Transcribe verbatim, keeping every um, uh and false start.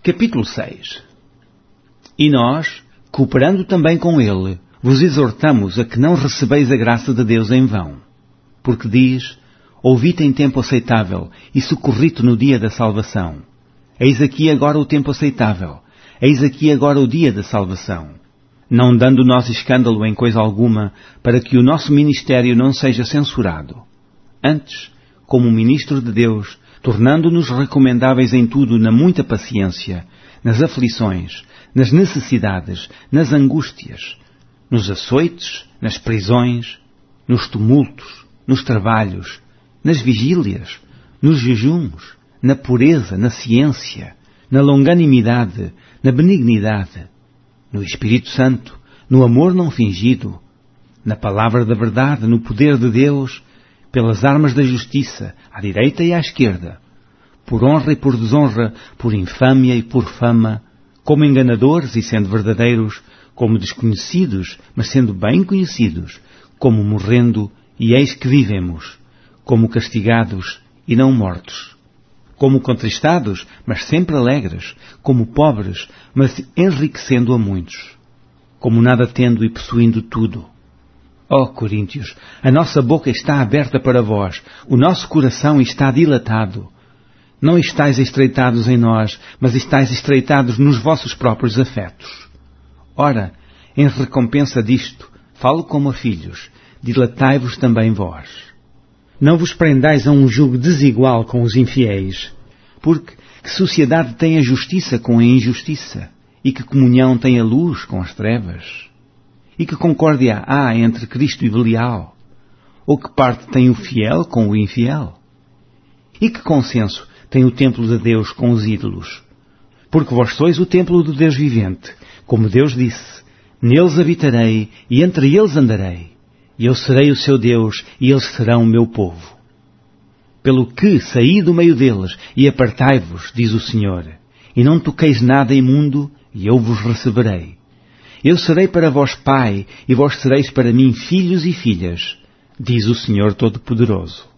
Capítulo seis. E nós, cooperando também com ele, vos exortamos a que não recebeis a graça de Deus em vão. Porque diz, ouvi-te em tempo aceitável e socorri-te no dia da salvação. Eis aqui agora o tempo aceitável, eis aqui agora o dia da salvação. Não dando nós escândalo em coisa alguma, para que o nosso ministério não seja censurado. Antes, como ministro de Deus, tornando-nos recomendáveis em tudo na muita paciência, nas aflições, nas necessidades, nas angústias, nos açoites, nas prisões, nos tumultos, nos trabalhos, nas vigílias, nos jejuns, na pureza, na ciência, na longanimidade, na benignidade, no Espírito Santo, no amor não fingido, na palavra da verdade, no poder de Deus, pelas armas da justiça, à direita e à esquerda, por honra e por desonra, por infâmia e por fama, como enganadores e sendo verdadeiros, como desconhecidos, mas sendo bem conhecidos, como morrendo e eis que vivemos, como castigados e não mortos, como contristados, mas sempre alegres, como pobres, mas enriquecendo a muitos, como nada tendo e possuindo tudo. Ó Coríntios, a nossa boca está aberta para vós, o nosso coração está dilatado. Não estáis estreitados em nós, mas estáis estreitados nos vossos próprios afetos. Ora, em recompensa disto, falo como a filhos, dilatai-vos também vós. Não vos prendais a um jugo desigual com os infiéis, porque que sociedade tem a justiça com a injustiça, e que comunhão tem a luz com as trevas? E que concórdia há entre Cristo e Belial? Ou que parte tem o fiel com o infiel? E que consenso tem o templo de Deus com os ídolos? Porque vós sois o templo do Deus vivente, como Deus disse, neles habitarei e entre eles andarei, e eu serei o seu Deus e eles serão o meu povo. Pelo que saí do meio deles e apartai-vos, diz o Senhor, e não toqueis nada imundo, e eu vos receberei. Eu serei para vós pai, e vós sereis para mim filhos e filhas, diz o Senhor Todo-Poderoso.